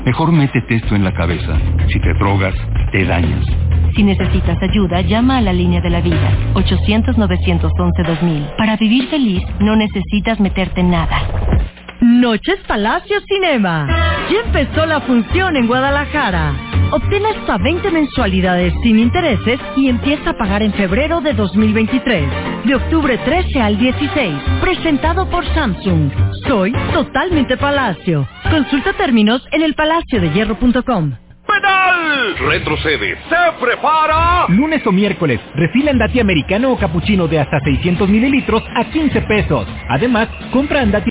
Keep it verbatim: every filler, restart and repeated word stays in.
Mejor métete esto en la cabeza. Si te drogas, te dañas. Si necesitas ayuda, llama a la línea de la vida, ochocientos, novecientos once, dos mil. Para vivir feliz, no necesitas meterte en nada. Noches Palacio Cinema. Ya empezó la función en Guadalajara. Obtén hasta veinte mensualidades sin intereses y empieza a pagar en febrero de dos mil veintitrés. De octubre trece al dieciséis. Presentado por Samsung. Soy totalmente Palacio. Consulta términos en el palacio de hierro punto com. ¡Penal! Retrocede. ¡Se prepara! Lunes o miércoles, refila Andati americano o capuchino de hasta seiscientos mililitros a quince pesos. Además, compra Andati